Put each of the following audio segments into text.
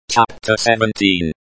Chapter 17.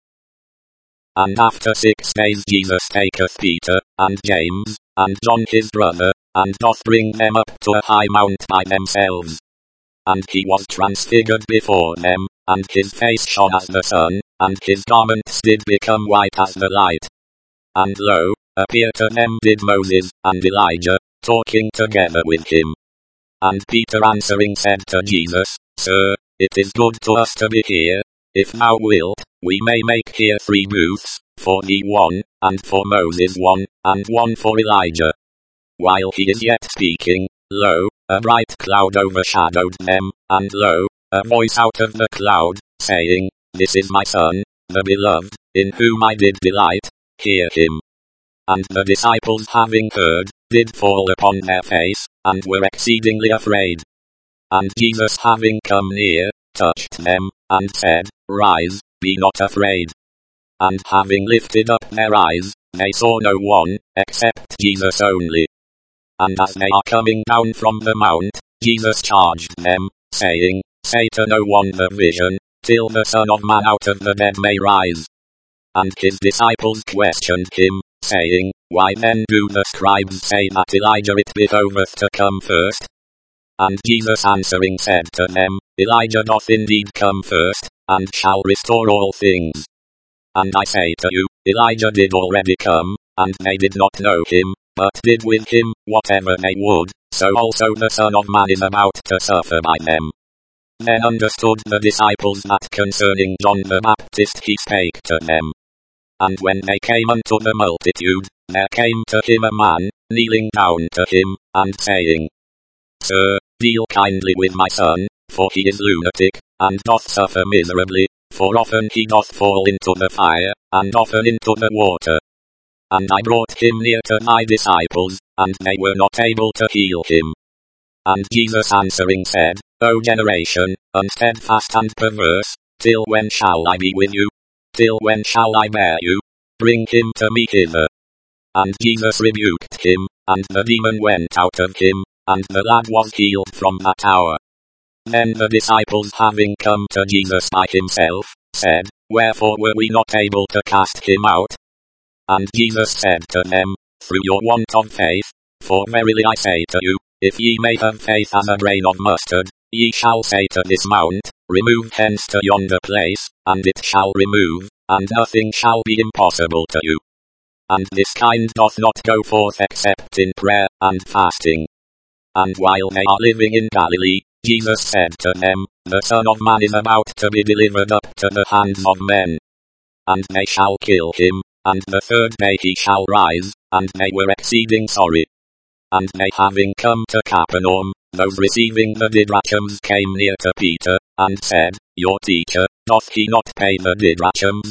And after 6 days Jesus taketh Peter, and James, and John his brother, and doth bring them up to a high mount by themselves. And he was transfigured before them, and his face shone as the sun, and his garments did become white as the light. And lo, appear to them did Moses and Elijah, talking together with him. And Peter answering said to Jesus, Sir, it is good to us to be here. If thou wilt, we may make here 3 booths, for thee one, and for Moses one, and one for Elijah. While he is yet speaking, lo, a bright cloud overshadowed them, and lo, a voice out of the cloud, saying, This is my Son, the beloved, in whom I did delight, hear him. And the disciples having heard, did fall upon their face, and were exceedingly afraid. And Jesus having come near, touched them, and said, Rise, be not afraid. And having lifted up their eyes, they saw no one, except Jesus only. And as they are coming down from the mount, Jesus charged them, saying, Say to no one the vision, till the Son of Man out of the dead may rise. And his disciples questioned him, saying, Why then do the scribes say that Elijah it behoveth to come first? And Jesus answering said to them, Elijah doth indeed come first, and shall restore all things. And I say to you, Elijah did already come, and they did not know him, but did with him whatever they would, so also the Son of Man is about to suffer by them. Then understood the disciples that concerning John the Baptist he spake to them. And when they came unto the multitude, there came to him a man, kneeling down to him, and saying, Sir, deal kindly with my son, for he is lunatic, and doth suffer miserably, for often he doth fall into the fire, and often into the water. And I brought him near to thy disciples, and they were not able to heal him. And Jesus answering said, O generation, unsteadfast and perverse, till when shall I be with you? Till when shall I bear you? Bring him to me hither. And Jesus rebuked him, and the demon went out of him, and the lad was healed from that hour. Then the disciples having come to Jesus by himself, said, Wherefore were we not able to cast him out? And Jesus said to them, Through your want of faith, for verily I say to you, if ye may have faith as a grain of mustard, ye shall say to this mount, Remove hence to yonder place, and it shall remove, and nothing shall be impossible to you. And this kind doth not go forth except in prayer and fasting. And while they are living in Galilee, Jesus said to them, The Son of Man is about to be delivered up to the hands of men. And they shall kill him, and the 3rd day he shall rise, and they were exceeding sorry. And they having come to Capernaum, those receiving the didrachms came near to Peter, and said, Your teacher, doth he not pay the didrachms?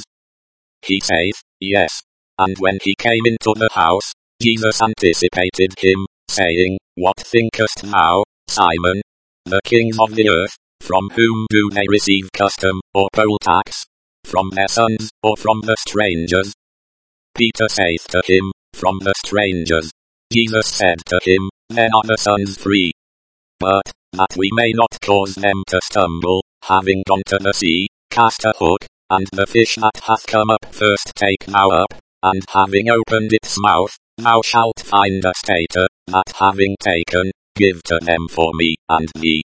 He saith, Yes. And when he came into the house, Jesus anticipated him, saying, What thinkest thou, Simon? The kings of the earth, from whom do they receive custom, or poll tax? From their sons, or from the strangers? Peter saith to him, From the strangers. Jesus said to him, Then are the sons free. But, that we may not cause them to stumble, having gone to the sea, cast a hook, and the fish that hath come up first take thou up, and having opened its mouth, thou shalt find a stater, that having taken, give to them for me and thee.